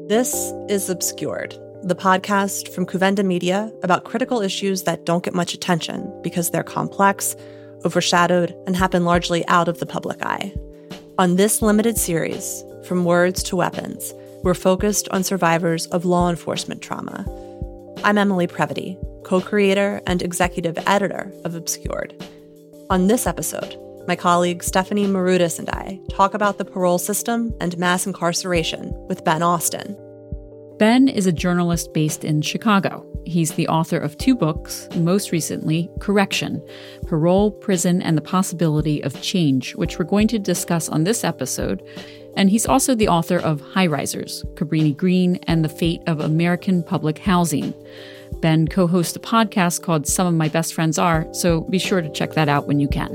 This is Obscured, the podcast from Kouvenda Media about critical issues that don't get much attention because they're complex, overshadowed, and happen largely out of the public eye. On this limited series, From Words to Weapons, we're focused on survivors of law enforcement trauma. I'm Emily Previty, co-creator and executive editor of Obscured. On this episode, my colleague Stephanie Marudas and I talk about the parole system and mass incarceration with Ben Austin. Ben is a journalist based in Chicago. He's the author of 2 books, most recently, Correction, Parole, Prison, and the Possibility of Change, which we're going to discuss on this episode. And he's also the author of High Risers, Cabrini Green, and the Fate of American Public Housing. Ben co-hosts a podcast called Some of My Best Friends Are, so be sure to check that out when you can.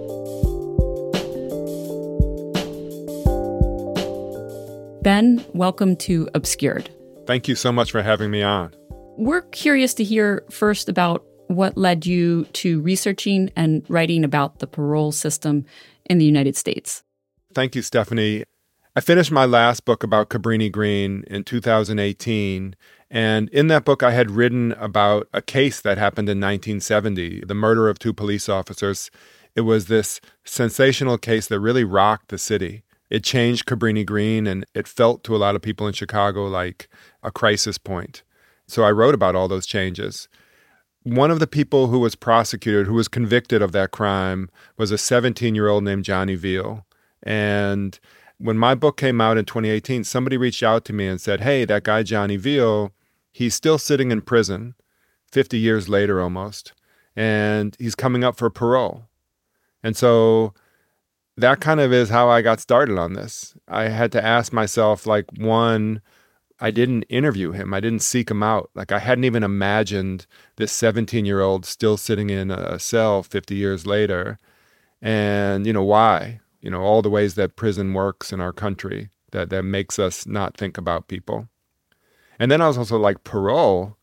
Ben, welcome to Obscured. Thank you so much for having me on. We're curious to hear first about what led you to researching and writing about the parole system in the United States. Thank you, Stephanie. I finished my last book about Cabrini Green in 2018, and in that book I had written about a case that happened in 1970, the murder of 2 police officers. It was this sensational case that really rocked the city. It changed Cabrini Green, and it felt to a lot of people in Chicago like a crisis point. So I wrote about all those changes. One of the people who was prosecuted, who was convicted of that crime, was a 17-year-old named Johnny Veal. And when my book came out in 2018, somebody reached out to me and said, hey, that guy Johnny Veal, he's still sitting in prison, 50 years later almost, and he's coming up for parole. And so that kind of is how I got started on this. I had to ask myself, one, I didn't interview him. I didn't seek him out. I hadn't even imagined this 17-year-old still sitting in a cell 50 years later. And, why? All the ways that prison works in our country that makes us not think about people. And then I was also parole.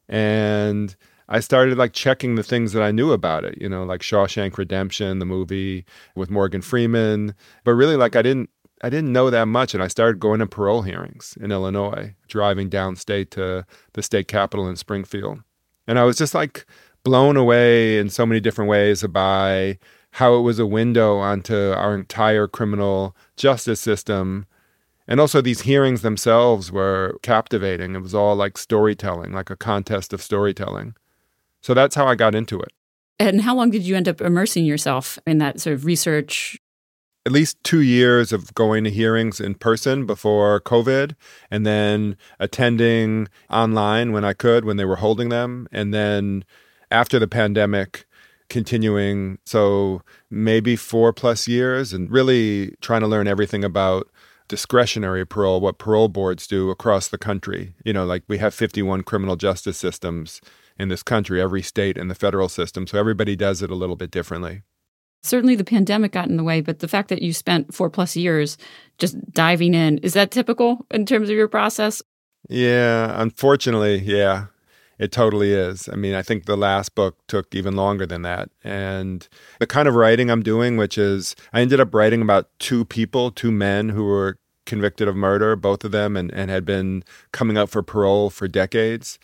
And I started checking the things that I knew about it, like Shawshank Redemption, the movie with Morgan Freeman. But really, I didn't know that much. And I started going to parole hearings in Illinois, driving downstate to the state capitol in Springfield. And I was just blown away in so many different ways by how it was a window onto our entire criminal justice system. And also these hearings themselves were captivating. It was all storytelling, like a contest of storytelling. So that's how I got into it. And how long did you end up immersing yourself in that sort of research? At least 2 years of going to hearings in person before COVID, and then attending online when I could, when they were holding them. And then after the pandemic, continuing. So maybe 4+ years, and really trying to learn everything about discretionary parole, what parole boards do across the country. We have 51 criminal justice systems in this country, every state in the federal system. So everybody does it a little bit differently. Certainly the pandemic got in the way, but the fact that you spent 4+ years just diving in, is that typical in terms of your process? Yeah, unfortunately, yeah, it totally is. I think the last book took even longer than that. And the kind of writing I'm doing, which is, I ended up writing about 2 people, 2 men who were convicted of murder, both of them, and had been coming up for parole for decades.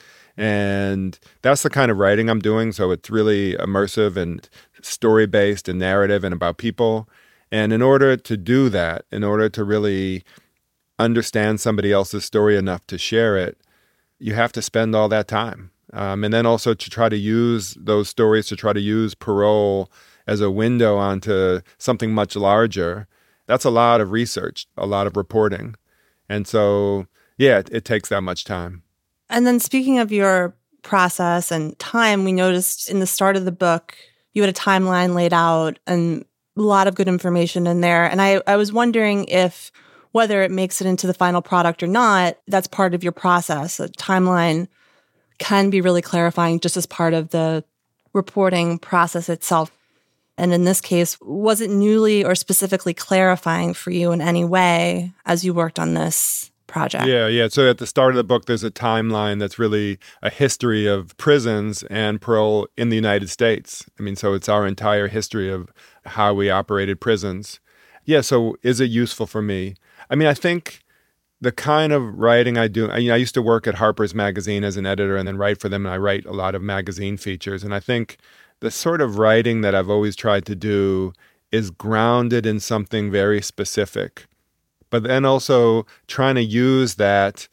And that's the kind of writing I'm doing. So it's really immersive and story-based and narrative and about people. And in order to do that, in order to really understand somebody else's story enough to share it, you have to spend all that time. And then also to try to use those stories, to try to use parole as a window onto something much larger. That's a lot of research, a lot of reporting. And so, yeah, it takes that much time. And then speaking of your process and time, we noticed in the start of the book, you had a timeline laid out and a lot of good information in there. And I was wondering if, whether it makes it into the final product or not, that's part of your process. A timeline can be really clarifying just as part of the reporting process itself. And in this case, was it newly or specifically clarifying for you in any way as you worked on this project? Yeah. So at the start of the book, there's a timeline that's really a history of prisons and parole in the United States. So it's our entire history of how we operated prisons. Yeah, so is it useful for me? I think the kind of writing I do, I used to work at Harper's Magazine as an editor and then write for them, and I write a lot of magazine features. And I think the sort of writing that I've always tried to do is grounded in something very specific, but then also trying to use that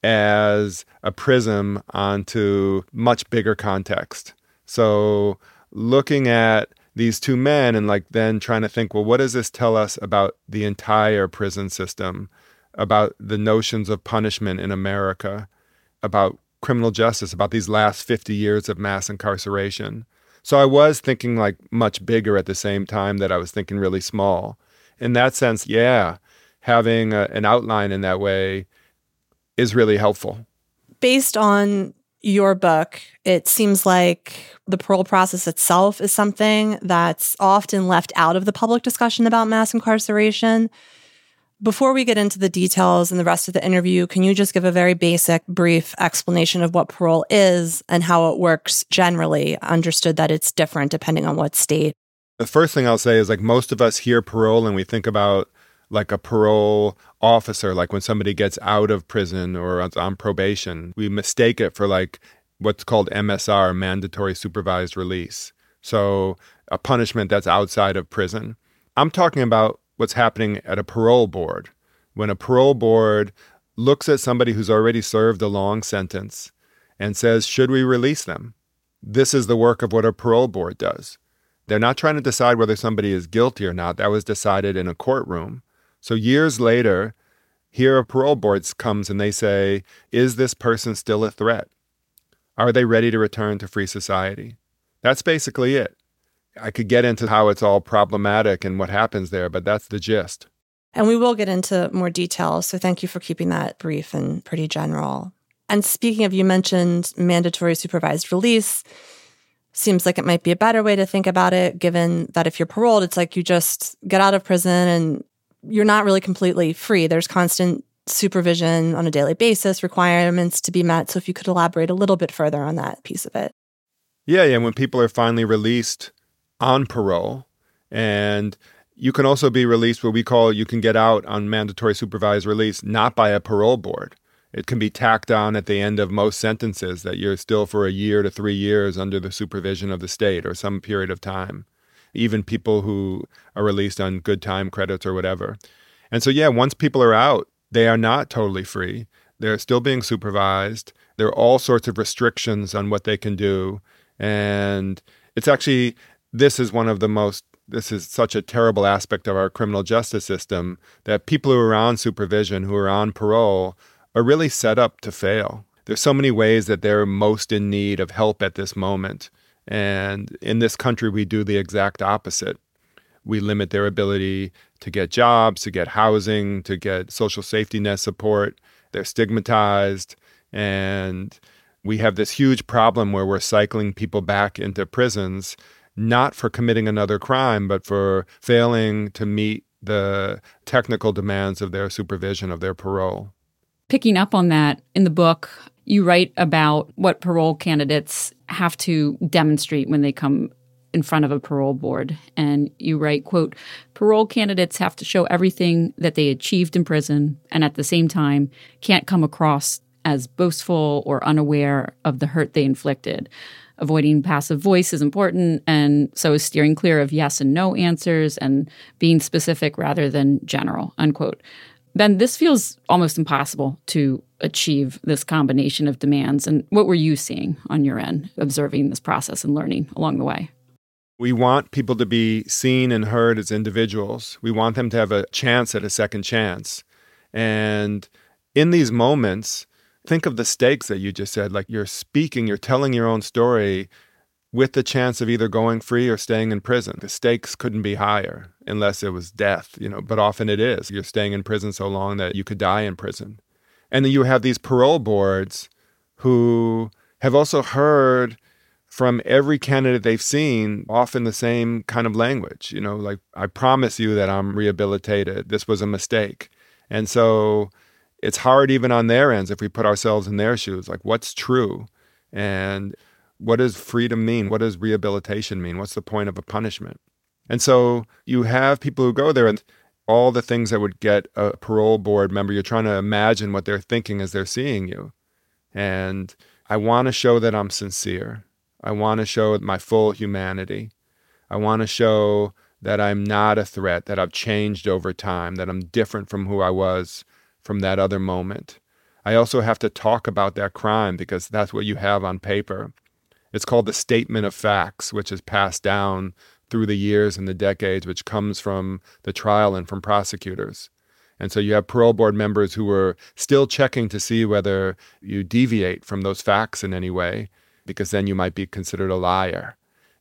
as a prism onto much bigger context. So looking at these two men and like then trying to think, well, what does this tell us about the entire prison system, about the notions of punishment in America, about criminal justice, about these last 50 years of mass incarceration. So I was thinking like much bigger at the same time that I was thinking really small. In that sense, yeah, having an outline in that way is really helpful. Based on your book, it seems like the parole process itself is something that's often left out of the public discussion about mass incarceration. Before we get into the details and the rest of the interview, can you just give a very basic, brief explanation of what parole is and how it works generally, understood that it's different depending on what state? The first thing I'll say is like most of us hear parole and we think about like a parole officer, like when somebody gets out of prison or on probation. We mistake it for like what's called MSR, mandatory supervised release. So a punishment that's outside of prison. I'm talking about what's happening at a parole board. When a parole board looks at somebody who's already served a long sentence and says, should we release them? This is the work of what a parole board does. They're not trying to decide whether somebody is guilty or not. That was decided in a courtroom. So years later, here a parole board comes and they say, is this person still a threat? Are they ready to return to free society? That's basically it. I could get into how it's all problematic and what happens there, but that's the gist. And we will get into more details, so thank you for keeping that brief and pretty general. And speaking of, you mentioned mandatory supervised release. Seems like it might be a better way to think about it, given that if you're paroled, it's like you just get out of prison and you're not really completely free. There's constant supervision on a daily basis, requirements to be met. So if you could elaborate a little bit further on that piece of it. Yeah. When people are finally released on parole, and you can also be released what we call, you can get out on mandatory supervised release, not by a parole board. It can be tacked on at the end of most sentences that you're still for a year to 3 years under the supervision of the state or some period of time. Even people who are released on good time credits or whatever. And so, yeah, once people are out, they are not totally free. They're still being supervised. There are all sorts of restrictions on what they can do. And it's actually, this is such a terrible aspect of our criminal justice system, that people who are on supervision, who are on parole, are really set up to fail. There's so many ways that they're most in need of help at this moment. And in this country, we do the exact opposite. We limit their ability to get jobs, to get housing, to get social safety net support. They're stigmatized. And we have this huge problem where we're cycling people back into prisons, not for committing another crime, but for failing to meet the technical demands of their supervision, of their parole. Picking up on that, in the book, you write about what parole candidates have to demonstrate when they come in front of a parole board. And you write, quote, parole candidates have to show everything that they achieved in prison and at the same time can't come across as boastful or unaware of the hurt they inflicted. Avoiding passive voice is important, and so is steering clear of yes and no answers and being specific rather than general, unquote. Ben, this feels almost impossible to achieve this combination of demands. And what were you seeing on your end, observing this process and learning along the way? We want people to be seen and heard as individuals. We want them to have a chance at a second chance. And in these moments, think of the stakes that you just said. Like you're speaking, you're telling your own story with the chance of either going free or staying in prison. The stakes couldn't be higher unless it was death, but often it is. You're staying in prison so long that you could die in prison. And then you have these parole boards who have also heard from every candidate they've seen often the same kind of language, like, I promise you that I'm rehabilitated. This was a mistake. And so it's hard even on their ends if we put ourselves in their shoes, like what's true? And what does freedom mean? What does rehabilitation mean? What's the point of a punishment? And so you have people who go there and all the things that would get a parole board member. You're trying to imagine what they're thinking as they're seeing you. And I want to show that I'm sincere. I want to show my full humanity. I want to show that I'm not a threat, that I've changed over time, that I'm different from who I was from that other moment. I also have to talk about that crime because that's what you have on paper. It's called the statement of facts, which is passed down through the years and the decades, which comes from the trial and from prosecutors. And so you have parole board members who are still checking to see whether you deviate from those facts in any way, because then you might be considered a liar.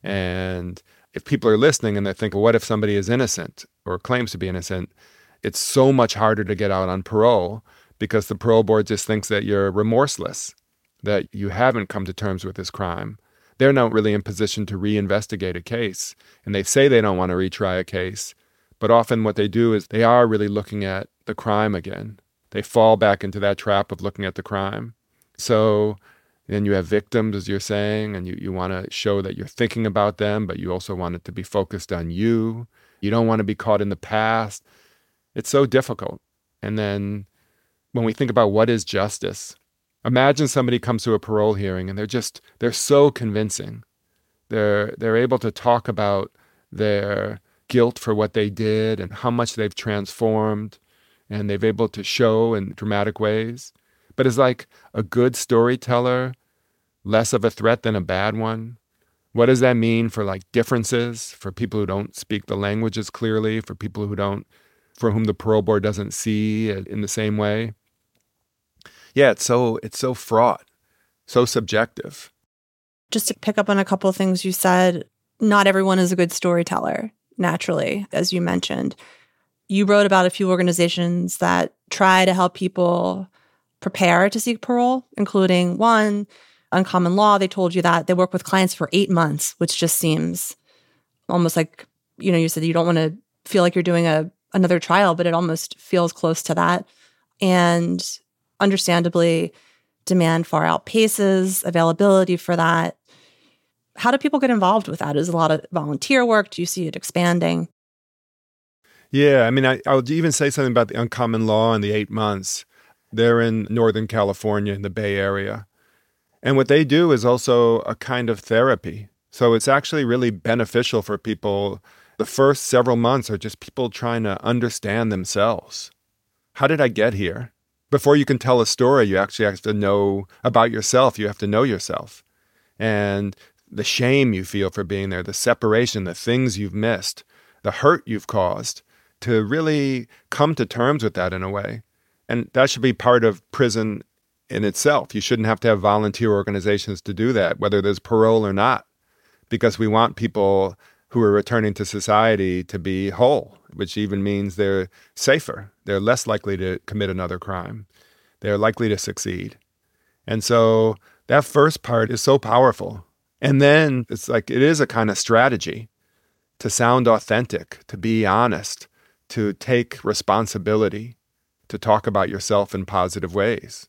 And if people are listening and they think, well, what if somebody is innocent or claims to be innocent? It's so much harder to get out on parole because the parole board just thinks that you're remorseless, that you haven't come to terms with this crime. They're not really in position to reinvestigate a case. And they say they don't want to retry a case. But often what they do is they are really looking at the crime again. They fall back into that trap of looking at the crime. So then you have victims, as you're saying, and you want to show that you're thinking about them, but you also want it to be focused on you. You don't want to be caught in the past. It's so difficult. And then when we think about what is justice, imagine somebody comes to a parole hearing and they're so convincing. They're able to talk about their guilt for what they did and how much they've transformed, and they've able to show in dramatic ways. But is like a good storyteller less of a threat than a bad one? What does that mean for like differences, for people who don't speak the languages clearly, for people for whom the parole board doesn't see it in the same way? Yeah, it's so fraught, so subjective. Just to pick up on a couple of things you said, not everyone is a good storyteller, naturally, as you mentioned. You wrote about a few organizations that try to help people prepare to seek parole, including one, Uncommon Law. They told you that they work with clients for 8 months, which just seems almost like, you said you don't want to feel like you're doing another trial, but it almost feels close to that. And understandably, demand far outpaces availability for that. How do people get involved with that? Is it a lot of volunteer work? Do you see it expanding? Yeah, I mean, I'll even say something about the Uncommon Law and the 8 months. They're in Northern California, in the Bay Area. And what they do is also a kind of therapy. So it's actually really beneficial for people. The first several months are just people trying to understand themselves. How did I get here? Before you can tell a story, you actually have to know about yourself. You have to know yourself. And the shame you feel for being there, the separation, the things you've missed, the hurt you've caused, to really come to terms with that in a way. And that should be part of prison in itself. You shouldn't have to have volunteer organizations to do that, whether there's parole or not, because we want people who are returning to society to be whole, which even means they're safer. They're less likely to commit another crime. They're likely to succeed. And so that first part is so powerful. And then it's like it is a kind of strategy to sound authentic, to be honest, to take responsibility, to talk about yourself in positive ways.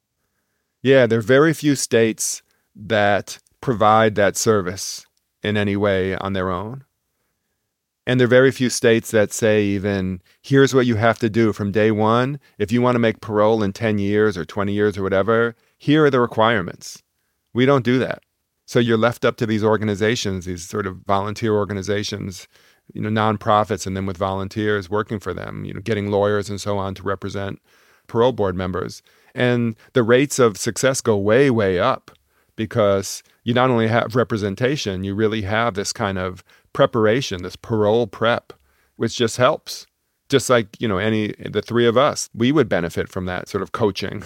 Yeah, there are very few states that provide that service in any way on their own. And there are very few states that say even, here's what you have to do from day one. If you want to make parole in 10 years or 20 years or whatever, here are the requirements. We don't do that. So you're left up to these organizations, these sort of volunteer organizations, nonprofits, and then with volunteers working for them, getting lawyers and so on to represent parole board members. And the rates of success go way, way up because you not only have representation, you really have this kind of preparation, this parole prep, which just helps. Just like, the three of us, we would benefit from that sort of coaching.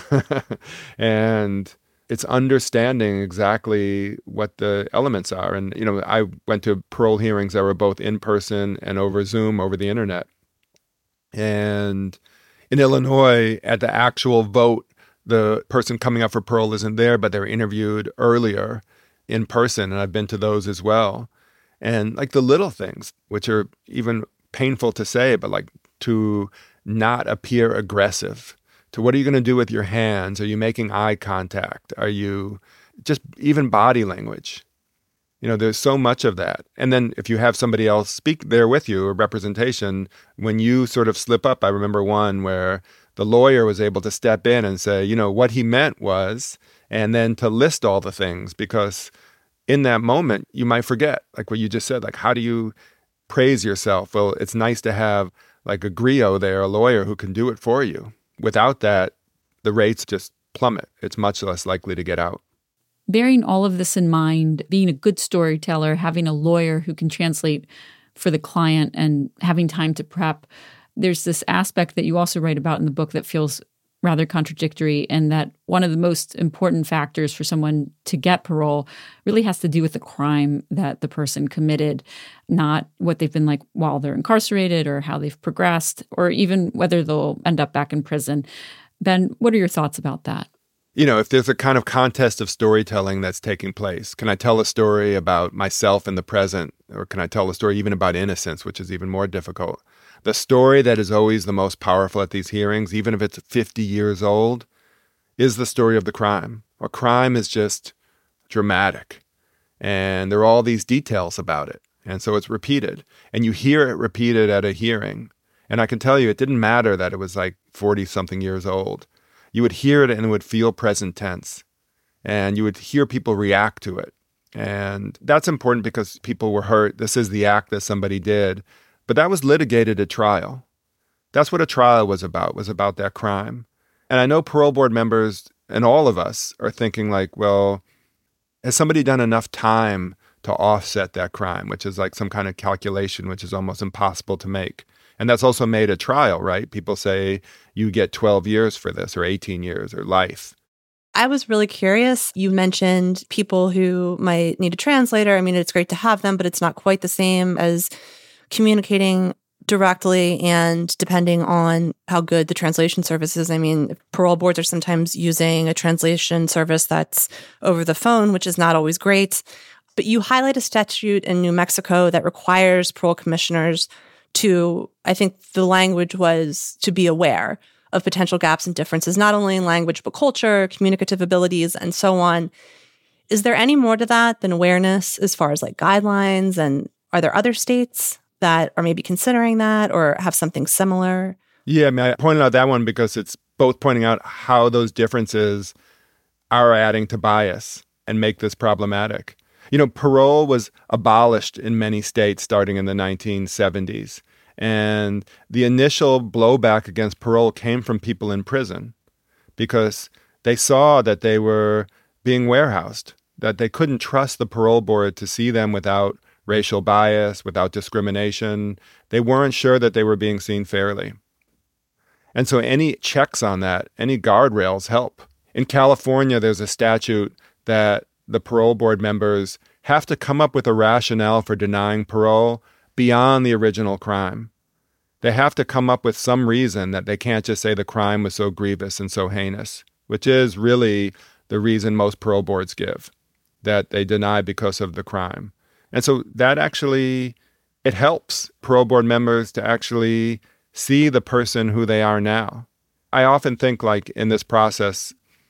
And it's understanding exactly what the elements are. And, I went to parole hearings that were both in person and over Zoom, over the internet. And in Illinois, at the actual vote, the person coming up for parole isn't there, but they're interviewed earlier in person. And I've been to those as well. And like the little things, which are even painful to say, but like to not appear aggressive, to what are you going to do with your hands? Are you making eye contact? Are you just even body language? There's so much of that. And then if you have somebody else speak there with you, a representation, when you sort of slip up, I remember one where the lawyer was able to step in and say, what he meant was, and then to list all the things, because in that moment, you might forget, like what you just said, like, how do you praise yourself? Well, it's nice to have like a griot there, a lawyer who can do it for you. Without that, the rates just plummet. It's much less likely to get out. Bearing all of this in mind, being a good storyteller, having a lawyer who can translate for the client and having time to prep, there's this aspect that you also write about in the book that feels rather contradictory, and that one of the most important factors for someone to get parole really has to do with the crime that the person committed, not what they've been like while they're incarcerated or how they've progressed or even whether they'll end up back in prison. Ben, what are your thoughts about that? If there's a kind of contest of storytelling that's taking place, can I tell a story about myself in the present, or can I tell a story even about innocence, which is even more difficult? The story that is always the most powerful at these hearings, even if it's 50 years old, is the story of the crime. A crime is just dramatic, and there are all these details about it, and so it's repeated. And you hear it repeated at a hearing, and I can tell you it didn't matter that it was like 40-something years old. You would hear it and it would feel present tense, and you would hear people react to it. And that's important because people were hurt. This is the act that somebody did. But that was litigated at trial. That's what a trial was about that crime. And I know parole board members and all of us are thinking like, well, has somebody done enough time to offset that crime, which is like some kind of calculation, which is almost impossible to make. And that's also made a trial, right? People say you get 12 years for this, or 18 years, or life. I was really curious. You mentioned people who might need a translator. I mean, it's great to have them, but it's not quite the same as communicating directly and depending on how good the translation service is. I mean, parole boards are sometimes using a translation service that's over the phone, which is not always great. But you highlight a statute in New Mexico that requires parole commissioners to, I think the language was to be aware of potential gaps and differences, not only in language, but culture, communicative abilities, and so on. Is there any more to that than awareness as far as like guidelines? And are there other states that are maybe considering that or have something similar? Yeah, I mean, I pointed out that one because it's both pointing out how those differences are adding to bias and make this problematic. Parole was abolished in many states starting in the 1970s. And the initial blowback against parole came from people in prison because they saw that they were being warehoused, that they couldn't trust the parole board to see them without racial bias, without discrimination. They weren't sure that they were being seen fairly. And so any checks on that, any guardrails help. In California, there's a statute that the parole board members have to come up with a rationale for denying parole beyond the original crime. They have to come up with some reason that they can't just say the crime was so grievous and so heinous, which is really the reason most parole boards give, that they deny because of the crime. And so that actually, it helps parole board members to actually see the person who they are now. I often think like in this process,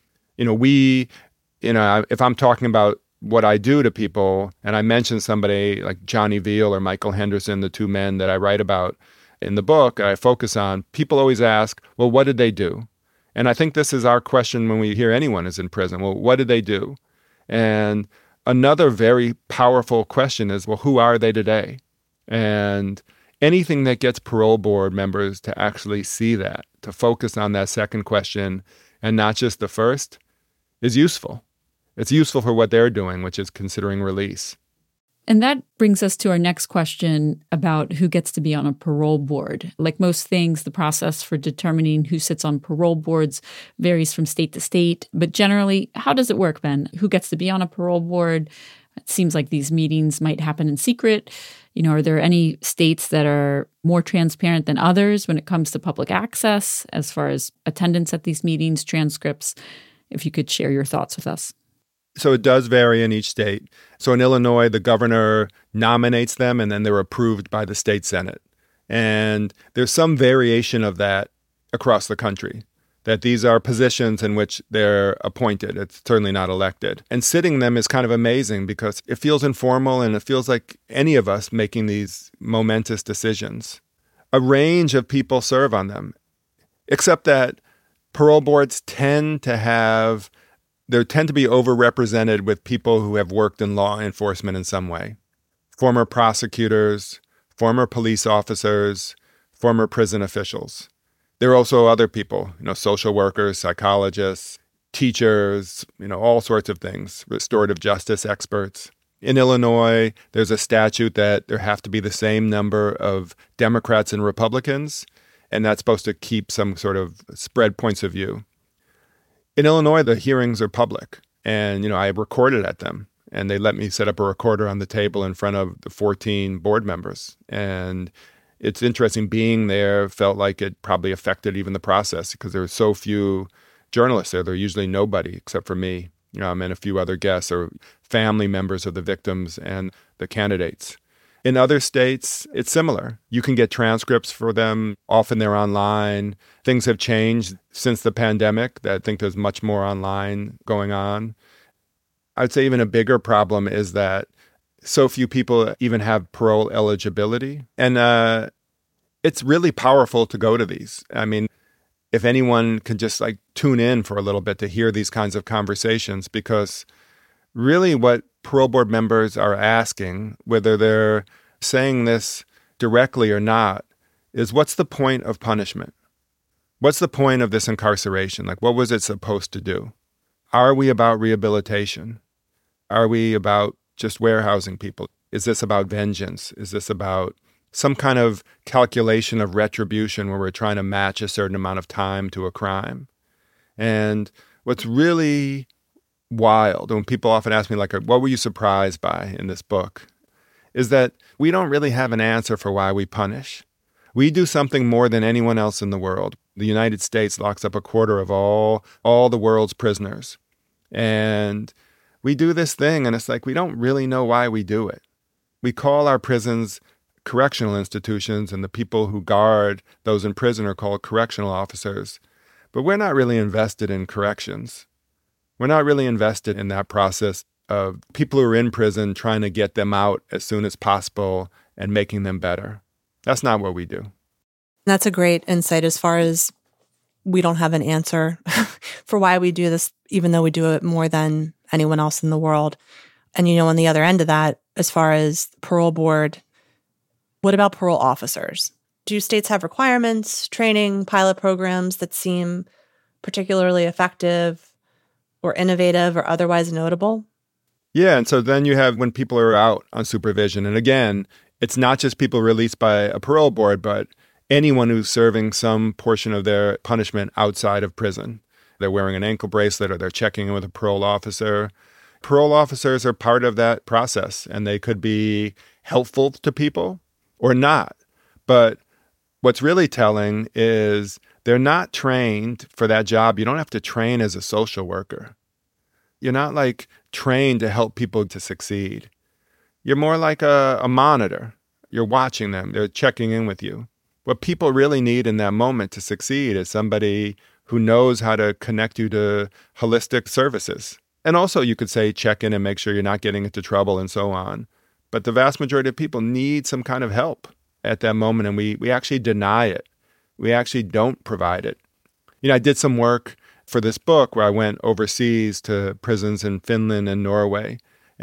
if I'm talking about what I do to people, and I mention somebody like Johnny Veal or Michael Henderson, the two men that I write about in the book, I focus on, people always ask, well, what did they do? And I think this is our question when we hear anyone is in prison. Well, what did they do? And another very powerful question is, well, who are they today? And anything that gets parole board members to actually see that, to focus on that second question and not just the first, is useful. It's useful for what they're doing, which is considering release. And that brings us to our next question about who gets to be on a parole board. Like most things, the process for determining who sits on parole boards varies from state to state. But generally, how does it work, Ben? Who gets to be on a parole board? It seems like these meetings might happen in secret. Are there any states that are more transparent than others when it comes to public access, as far as attendance at these meetings, transcripts? If you could share your thoughts with us. So it does vary in each state. So in Illinois, the governor nominates them and then they're approved by the state senate. And there's some variation of that across the country. that these are positions in which they're appointed. It's certainly not elected. And sitting them is kind of amazing because it feels informal and it feels like any of us making these momentous decisions. A range of people serve on them, except that parole boards tend to be overrepresented with people who have worked in law enforcement in some way. Former prosecutors, former police officers, former prison officials. There are also other people, social workers, psychologists, teachers, all sorts of things, restorative justice experts. In Illinois, there's a statute that there have to be the same number of Democrats and Republicans, and that's supposed to keep some sort of spread points of view. In Illinois, the hearings are public, and, I recorded at them, and they let me set up a recorder on the table in front of the 14 board members. And it's interesting being there, felt like it probably affected even the process because there were so few journalists there. There were usually nobody except for me, and a few other guests or family members of the victims and the candidates. In other states, it's similar. You can get transcripts for them. Often they're online. Things have changed since the pandemic. I think there's much more online going on. I'd say even a bigger problem is that so few people even have parole eligibility. And it's really powerful to go to these. I mean, if anyone could just tune in for a little bit to hear these kinds of conversations, because really what parole board members are asking, whether they're saying this directly or not, is what's the point of punishment? What's the point of this incarceration? What was it supposed to do? Are we about rehabilitation? Are we about just warehousing people? Is this about vengeance? Is this about some kind of calculation of retribution where we're trying to match a certain amount of time to a crime? And what's really wild, and people often ask me, what were you surprised by in this book, is that we don't really have an answer for why we punish. We do something more than anyone else in the world. The United States locks up a quarter of all the world's prisoners. And we do this thing, and it's we don't really know why we do it. We call our prisons correctional institutions, and the people who guard those in prison are called correctional officers. But we're not really invested in corrections. We're not really invested in that process of people who are in prison trying to get them out as soon as possible and making them better. That's not what we do. That's a great insight as far as we don't have an answer for why we do this, even though we do it more than anyone else in the world. And, on the other end of that, as far as parole board, what about parole officers? Do states have requirements, training, pilot programs that seem particularly effective or innovative or otherwise notable? Yeah, and so then you have when people are out on supervision. And again, it's not just people released by a parole board, but anyone who's serving some portion of their punishment outside of prison. They're wearing an ankle bracelet or they're checking in with a parole officer. Parole officers are part of that process, and they could be helpful to people or not. But what's really telling is they're not trained for that job. You don't have to train as a social worker. You're not trained to help people to succeed. You're more like a monitor. You're watching them. They're checking in with you. What people really need in that moment to succeed is somebody who knows how to connect you to holistic services. And also, you could say, check in and make sure you're not getting into trouble and so on. But the vast majority of people need some kind of help at that moment, and we actually deny it. We actually don't provide it. I did some work for this book where I went overseas to prisons in Finland and Norway.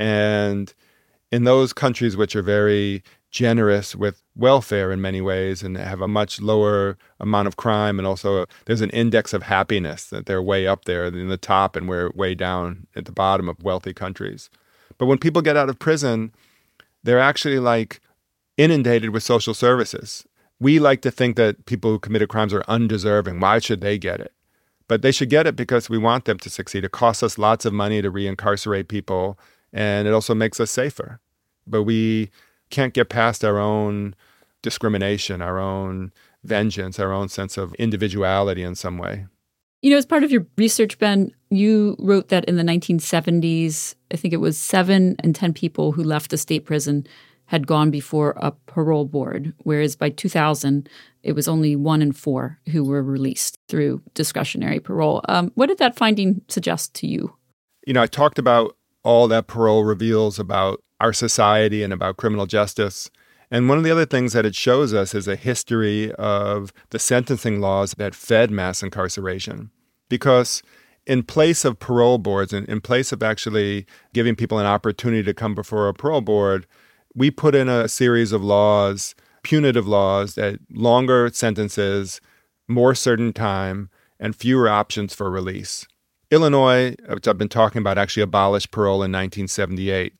And in those countries, which are very generous with welfare in many ways and have a much lower amount of crime, and also there's an index of happiness that they're way up there in the top and we're way down at the bottom of wealthy countries. But when people get out of prison, they're actually inundated with social services. We like to think that people who committed crimes are undeserving. Why should they get it? But they should get it because we want them to succeed. It costs us lots of money to reincarcerate people, and it also makes us safer. But we can't get past our own discrimination, our own vengeance, our own sense of individuality in some way. As part of your research, Ben, you wrote that in the 1970s, I think it was 7 in 10 people who left a state prison had gone before a parole board, whereas by 2000, it was only 1 in 4 who were released through discretionary parole. What did that finding suggest to you? I talked about all that parole reveals about our society and about criminal justice. And one of the other things that it shows us is a history of the sentencing laws that fed mass incarceration. Because in place of parole boards, in place of actually giving people an opportunity to come before a parole board, we put in a series of laws, punitive laws, that longer sentences, more certain time, and fewer options for release. Illinois, which I've been talking about, actually abolished parole in 1978.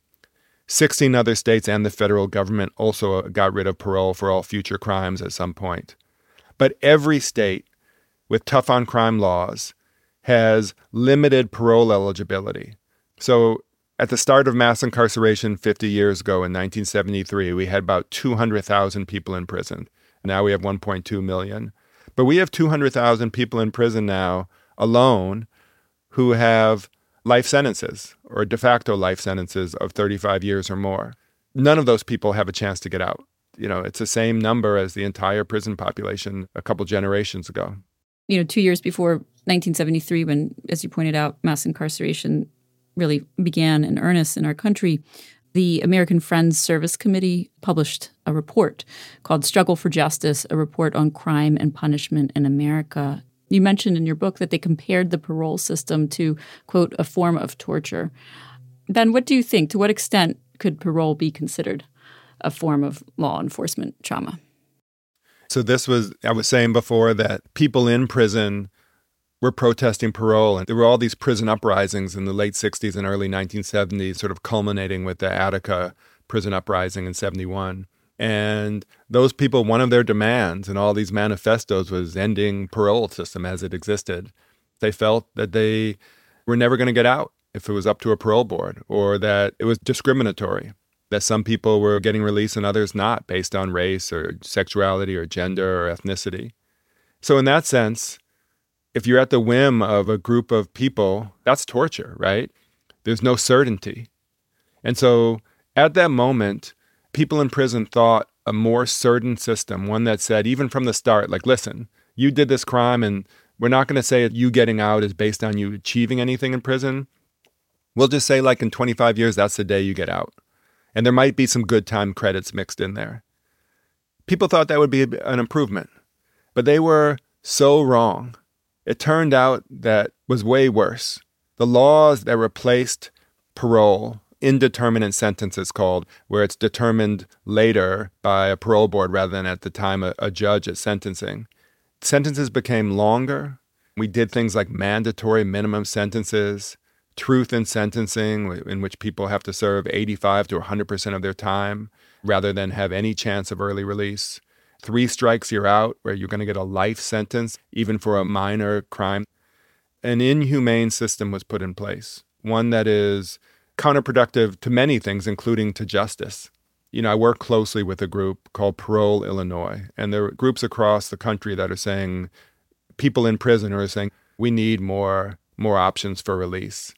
16 other states and the federal government also got rid of parole for all future crimes at some point. But every state with tough on crime laws has limited parole eligibility. So at the start of mass incarceration 50 years ago in 1973, we had about 200,000 people in prison. Now we have 1.2 million. But we have 200,000 people in prison now alone who have life sentences or de facto life sentences of 35 years or more. None of those people have a chance to get out. It's the same number as the entire prison population a couple generations ago. 2 years before 1973, when, as you pointed out, mass incarceration really began in earnest in our country, the American Friends Service Committee published a report called Struggle for Justice, a report on crime and punishment in America. You mentioned in your book that they compared the parole system to, quote, a form of torture. Ben, what do you think? To what extent could parole be considered a form of law enforcement trauma? So I was saying before that people in prison were protesting parole, and there were all these prison uprisings in the late 60s and early 1970s, sort of culminating with the Attica prison uprising in 71. And those people, one of their demands in all these manifestos was ending parole system as it existed. They felt that they were never going to get out if it was up to a parole board, or that it was discriminatory, that some people were getting released and others not, based on race or sexuality or gender or ethnicity. So in that sense, if you're at the whim of a group of people, that's torture, right? There's no certainty. And so at that moment, people in prison thought a more certain system, one that said, even from the start, like, listen, you did this crime and we're not going to say that you getting out is based on you achieving anything in prison. We'll just say, like, in 25 years, that's the day you get out. And there might be some good time credits mixed in there. People thought that would be an improvement, but they were so wrong. It turned out that was way worse. The laws that replaced parole, indeterminate sentences called, where it's determined later by a parole board rather than at the time a judge is sentencing. Sentences became longer. We did things like mandatory minimum sentences, truth in sentencing, in which people have to serve 85 to 100% of their time rather than have any chance of early release. 3 strikes, you're out, where you're going to get a life sentence, even for a minor crime. An inhumane system was put in place, one that is counterproductive to many things, including to justice. I work closely with a group called Parole Illinois, and there are groups across the country that are saying, people in prison are saying, we need more options for release.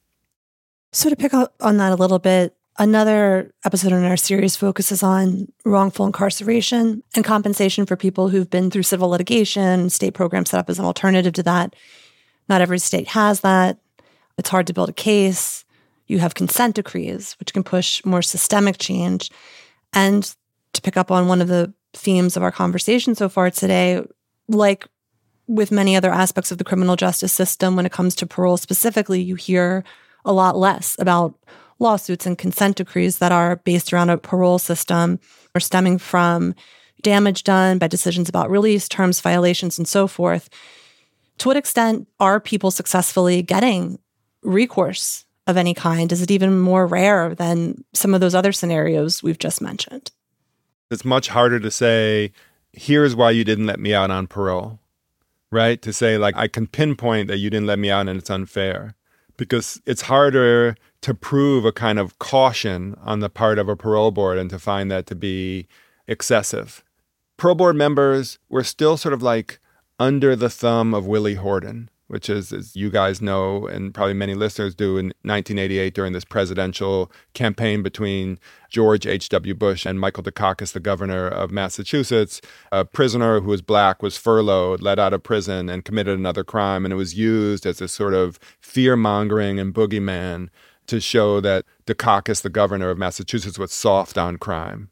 So to pick up on that a little bit, another episode in our series focuses on wrongful incarceration and compensation for people who've been through civil litigation, state programs set up as an alternative to that. Not every state has that. It's hard to build a case. You have consent decrees, which can push more systemic change. And to pick up on one of the themes of our conversation so far today, like with many other aspects of the criminal justice system, when it comes to parole specifically, you hear a lot less about lawsuits and consent decrees that are based around a parole system or stemming from damage done by decisions about release, terms violations, and so forth. To what extent are people successfully getting recourse of any kind? Is it even more rare than some of those other scenarios we've just mentioned? It's much harder to say, here's why you didn't let me out on parole, right? To say, like, I can pinpoint that you didn't let me out and it's unfair. Because it's harder to prove a kind of caution on the part of a parole board and to find that to be excessive. Parole board members were still sort of like under the thumb of Willie Horton, which is, as you guys know, and probably many listeners do, in 1988 during this presidential campaign between George H.W. Bush and Michael Dukakis, the governor of Massachusetts. A prisoner who was black was furloughed, let out of prison, and committed another crime. And it was used as a sort of fear-mongering and boogeyman to show that Dukakis, the governor of Massachusetts, was soft on crime.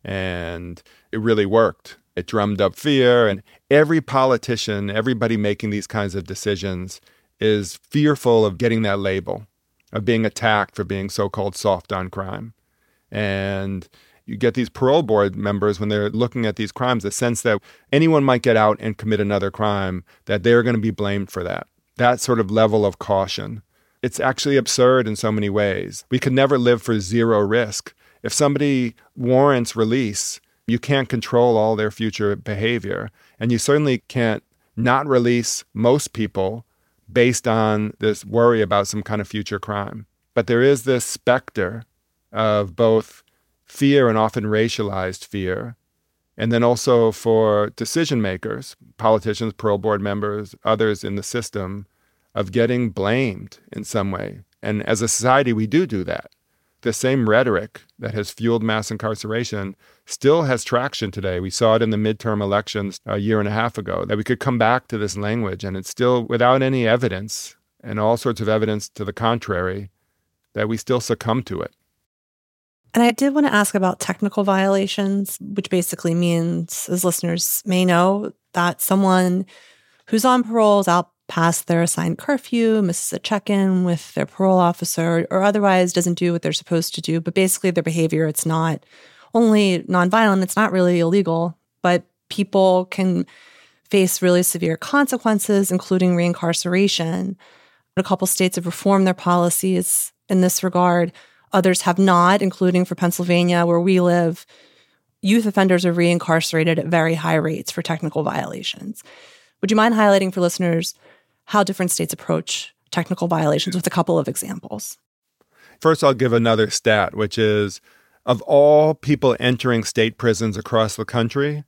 And it really worked. It drummed up fear, and every politician, everybody making these kinds of decisions is fearful of getting that label, of being attacked for being so-called soft on crime. And you get these parole board members, when they're looking at these crimes, the sense that anyone might get out and commit another crime, that they're going to be blamed for that. That sort of level of caution. It's actually absurd in so many ways. We could never live for zero risk. If somebody warrants release, you can't control all their future behavior. And you certainly can't not release most people based on this worry about some kind of future crime. But there is this specter of both fear and often racialized fear. And then also for decision makers, politicians, parole board members, others in the system, of getting blamed in some way. And as a society, we do that. The same rhetoric that has fueled mass incarceration still has traction today. We saw it in the midterm elections a year and a half ago, that we could come back to this language, and it's still, without any evidence, and all sorts of evidence to the contrary, that we still succumb to it. And I did want to ask about technical violations, which basically means, as listeners may know, that someone who's on parole is out past their assigned curfew, misses a check-in with their parole officer, or otherwise doesn't do what they're supposed to do. But basically their behavior, it's not only nonviolent, it's not really illegal, but people can face really severe consequences, including reincarceration. A couple states have reformed their policies in this regard. Others have not, including for Pennsylvania, where we live. Youth offenders are reincarcerated at very high rates for technical violations. Would you mind highlighting for listeners how different states approach technical violations with a couple of examples? First, I'll give another stat, which is, of all people entering state prisons across the country,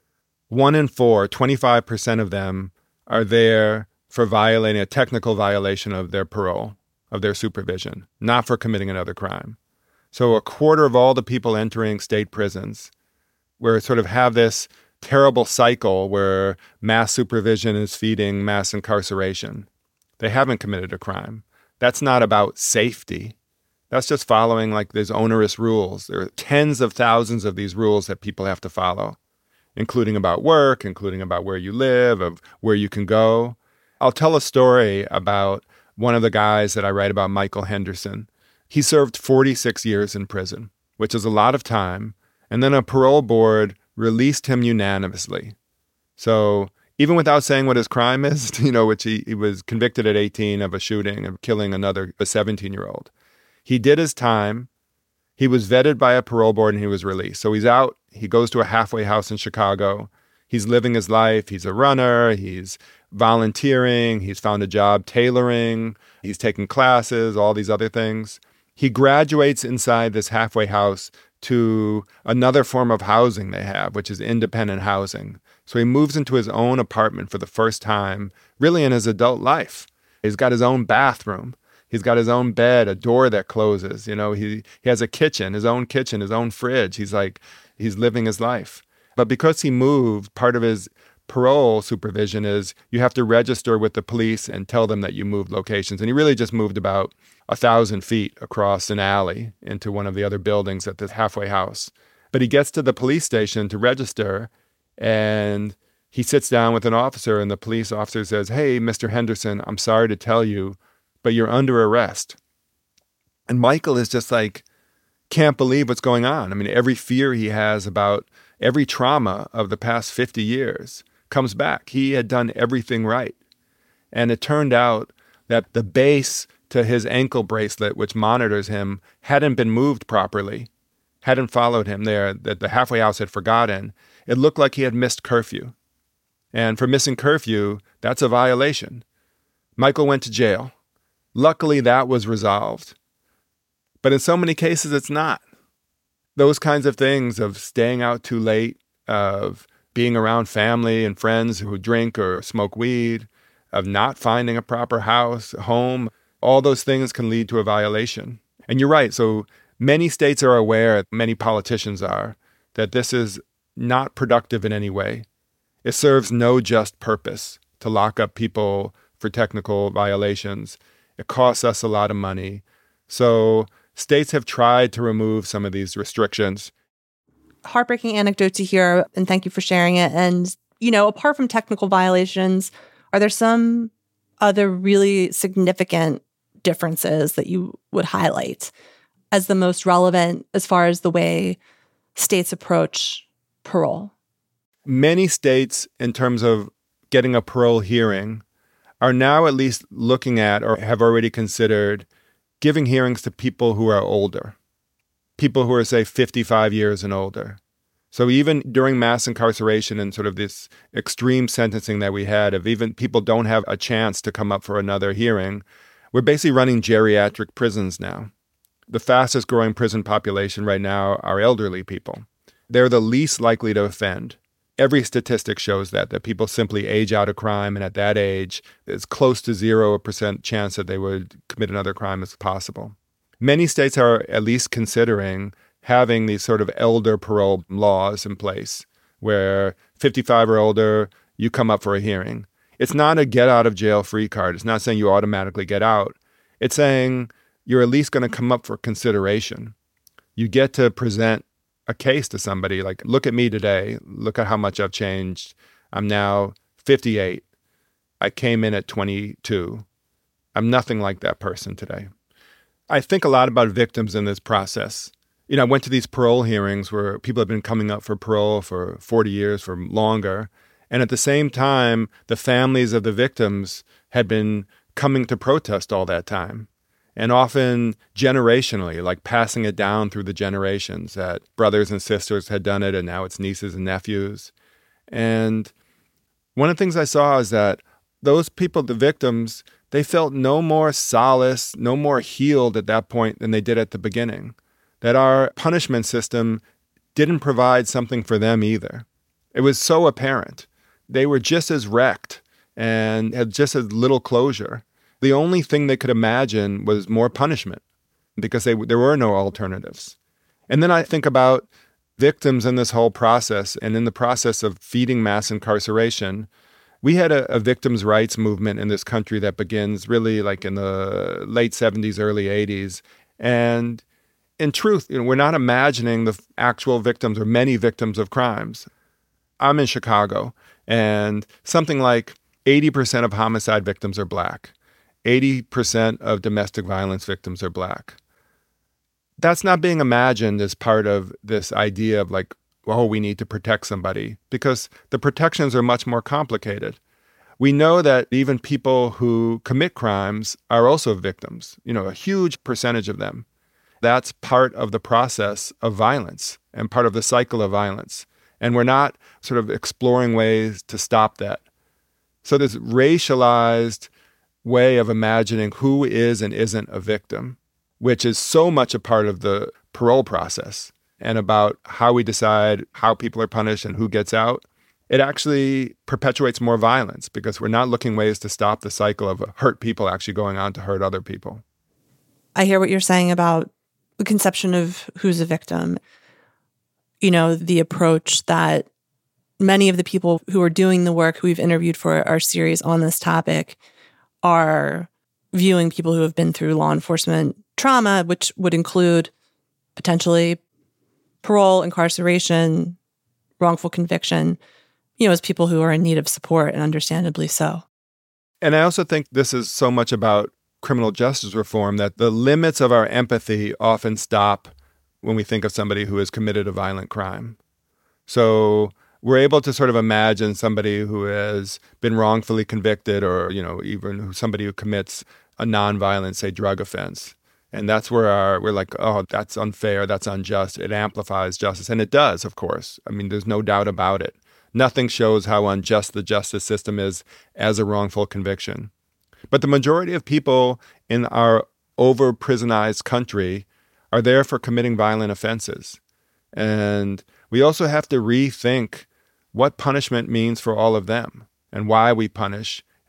1 in 4, 25% of them, are there for violating a technical violation of their parole, of their supervision, not for committing another crime. So a quarter of all the people entering state prisons, where sort of have this terrible cycle where mass supervision is feeding mass incarceration, they haven't committed a crime. That's not about safety. That's just following, like, there's onerous rules. There are tens of thousands of these rules that people have to follow, including about work, including about where you live, of where you can go. I'll tell a story about one of the guys that I write about, Michael Henderson. He served 46 years in prison, which is a lot of time. And then a parole board released him unanimously. So even without saying what his crime is, which he was convicted at 18 of a shooting of killing a 17-year-old. He did his time. He was vetted by a parole board and he was released. So he's out. He goes to a halfway house in Chicago. He's living his life. He's a runner. He's volunteering. He's found a job tailoring. He's taking classes, all these other things. He graduates inside this halfway house to another form of housing they have, which is independent housing. So he moves into his own apartment for the first time, really in his adult life. He's got his own bathroom. He's got his own bed, a door that closes. He has a kitchen, his own fridge. He's living his life. But because he moved, part of his parole supervision is you have to register with the police and tell them that you moved locations. And he really just moved about 1,000 feet across an alley into one of the other buildings at this halfway house. But he gets to the police station to register, and he sits down with an officer, and the police officer says, "Hey, Mr. Henderson, I'm sorry to tell you, but you're under arrest." And Michael is just like, can't believe what's going on. I mean, every fear he has about every trauma of the past 50 years comes back. He had done everything right. And it turned out that the base to his ankle bracelet, which monitors him, hadn't been moved properly, hadn't followed him there, that the halfway house had forgotten. It looked like he had missed curfew. And for missing curfew, that's a violation. Michael went to jail. Luckily, that was resolved. But in so many cases, it's not. Those kinds of things of staying out too late, of being around family and friends who drink or smoke weed, of not finding a proper house, home. All those things can lead to a violation. And you're right. So many states are aware, many politicians are, that this is not productive in any way. It serves no just purpose to lock up people for technical violations. It costs us a lot of money. So states have tried to remove some of these restrictions. Heartbreaking anecdote to hear, and thank you for sharing it. And, apart from technical violations, are there some other really significant differences that you would highlight as the most relevant as far as the way states approach parole? Many states, in terms of getting a parole hearing, are now at least looking at or have already considered giving hearings to people who are older, people who are, say, 55 years and older. So even during mass incarceration and sort of this extreme sentencing that we had, if even people don't have a chance to come up for another hearing, we're basically running geriatric prisons now. The fastest growing prison population right now are elderly people. They're the least likely to offend. Every statistic shows that people simply age out of crime, and at that age, it's close to 0% chance that they would commit another crime as possible. Many states are at least considering having these sort of elder parole laws in place where 55 or older, you come up for a hearing. It's not a get out of jail free card. It's not saying you automatically get out. It's saying you're at least going to come up for consideration. You get to present a case to somebody like, look at me today. Look at how much I've changed. I'm now 58. I came in at 22. I'm nothing like that person today. I think a lot about victims in this process. I went to these parole hearings where people have been coming up for parole for 40 years, for longer. And at the same time, the families of the victims had been coming to protest all that time. And often generationally, like passing it down through the generations, that brothers and sisters had done it and now it's nieces and nephews. And one of the things I saw is that those people, the victims, they felt no more solace, no more healed at that point than they did at the beginning. That our punishment system didn't provide something for them either. It was so apparent. They were just as wrecked and had just as little closure. The only thing they could imagine was more punishment because there were no alternatives. And then I think about victims in this whole process, and in the process of feeding mass incarceration. We had a victims' rights movement in this country that begins really like in the late 70s, early 80s. And in truth, we're not imagining the actual victims or many victims of crimes. I'm in Chicago, and something like 80% of homicide victims are Black. 80% of domestic violence victims are Black. That's not being imagined as part of this idea of like, oh, we need to protect somebody, because the protections are much more complicated. We know that even people who commit crimes are also victims, a huge percentage of them. That's part of the process of violence and part of the cycle of violence. And we're not sort of exploring ways to stop that. So this racialized way of imagining who is and isn't a victim, which is so much a part of the parole process and about how we decide how people are punished and who gets out, it actually perpetuates more violence because we're not looking ways to stop the cycle of hurt people actually going on to hurt other people. I hear what you're saying about the conception of who's a victim. The approach that many of the people who are doing the work who we've interviewed for our series on this topic are viewing people who have been through law enforcement trauma, which would include potentially parole, incarceration, wrongful conviction, as people who are in need of support, and understandably so. And I also think this is so much about criminal justice reform that the limits of our empathy often stop when we think of somebody who has committed a violent crime. So we're able to sort of imagine somebody who has been wrongfully convicted or, even somebody who commits a nonviolent, say, drug offense. And that's where we're like, oh, that's unfair, that's unjust. It amplifies justice. And it does, of course. I mean, there's no doubt about it. Nothing shows how unjust the justice system is as a wrongful conviction. But the majority of people in our over-prisonized country are there for committing violent offenses. And we also have to rethink what punishment means for all of them and why we punish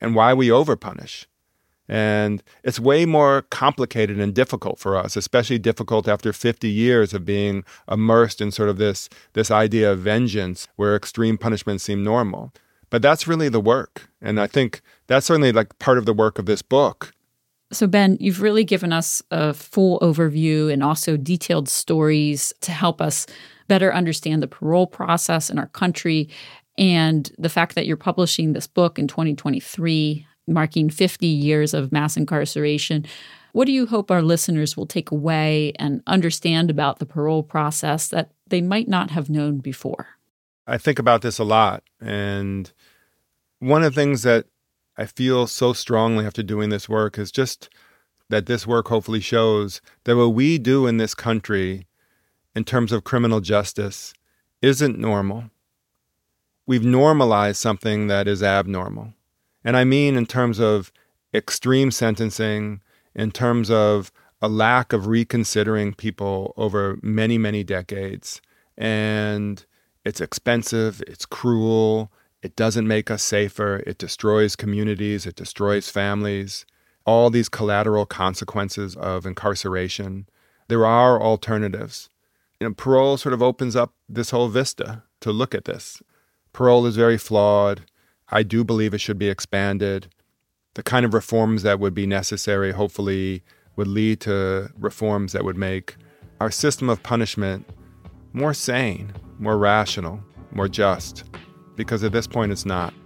and why we overpunish. And it's way more complicated and difficult for us, especially difficult after 50 years of being immersed in sort of this idea of vengeance where extreme punishments seem normal. But that's really the work. And I think that's certainly like part of the work of this book. So, Ben, you've really given us a full overview and also detailed stories to help us better understand the parole process in our country. And the fact that you're publishing this book in 2023, marking 50 years of mass incarceration. What do you hope our listeners will take away and understand about the parole process that they might not have known before? I think about this a lot. And one of the things that I feel so strongly after doing this work is just that this work hopefully shows that what we do in this country in terms of criminal justice isn't normal. We've normalized something that is abnormal. And I mean in terms of extreme sentencing, in terms of a lack of reconsidering people over many, many decades. And it's expensive, it's cruel, it doesn't make us safer, it destroys communities, it destroys families, all these collateral consequences of incarceration. There are alternatives. Parole sort of opens up this whole vista to look at this. Parole is very flawed. I do believe it should be expanded. The kind of reforms that would be necessary hopefully would lead to reforms that would make our system of punishment more sane, more rational, more just, because at this point it's not.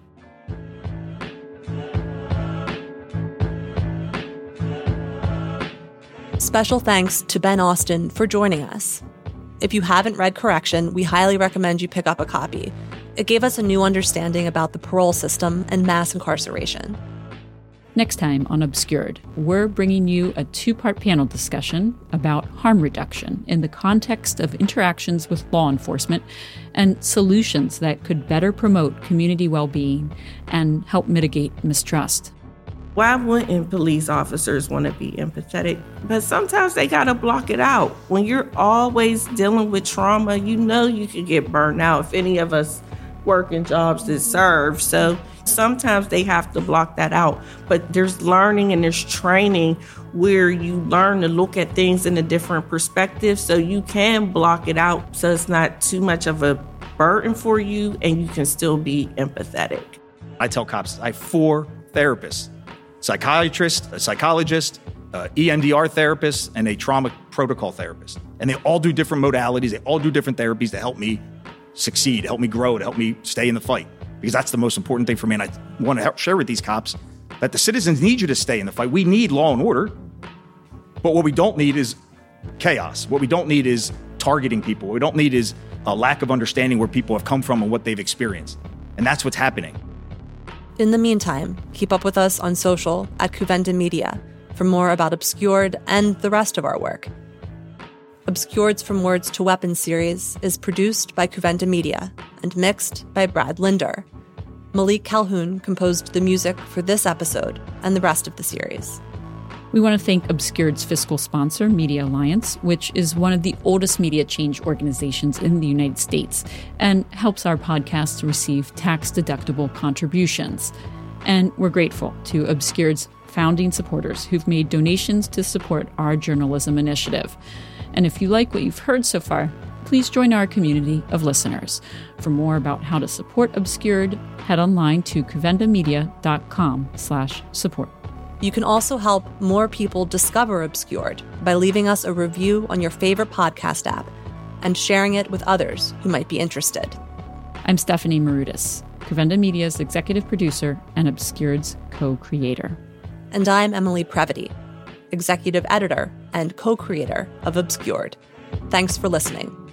Special thanks to Ben Austin for joining us. If you haven't read Correction, we highly recommend you pick up a copy. It gave us a new understanding about the parole system and mass incarceration. Next time on Obscured, we're bringing you a 2-part panel discussion about harm reduction in the context of interactions with law enforcement and solutions that could better promote community well-being and help mitigate mistrust. Why wouldn't police officers want to be empathetic? But sometimes they got to block it out. When you're always dealing with trauma, you know you could get burned out if any of us work in jobs that serve. So sometimes they have to block that out. But there's learning and there's training where you learn to look at things in a different perspective so you can block it out so it's not too much of a burden for you and you can still be empathetic. I tell cops I have 4 therapists. Psychiatrist, a psychologist, EMDR therapist, and a trauma protocol therapist. And they all do different modalities. They all do different therapies to help me succeed, help me grow, to help me stay in the fight. Because that's the most important thing for me. And I want to share with these cops that the citizens need you to stay in the fight. We need law and order. But what we don't need is chaos. What we don't need is targeting people. What we don't need is a lack of understanding where people have come from and what they've experienced. And that's what's happening. In the meantime, keep up with us on social at Kouvenda Media for more about Obscured and the rest of our work. Obscured's From Words to Weapons series is produced by Kouvenda Media and mixed by Brad Linder. Malik Calhoun composed the music for this episode and the rest of the series. We want to thank Obscured's fiscal sponsor, Media Alliance, which is one of the oldest media change organizations in the United States and helps our podcast receive tax-deductible contributions. And we're grateful to Obscured's founding supporters who've made donations to support our journalism initiative. And if you like what you've heard so far, please join our community of listeners. For more about how to support Obscured, head online to kouvendamedia.com/support. You can also help more people discover Obscured by leaving us a review on your favorite podcast app and sharing it with others who might be interested. I'm Stephanie Marutis, Kouvenda Media's executive producer and Obscured's co-creator. And I'm Emily Previty, executive editor and co-creator of Obscured. Thanks for listening.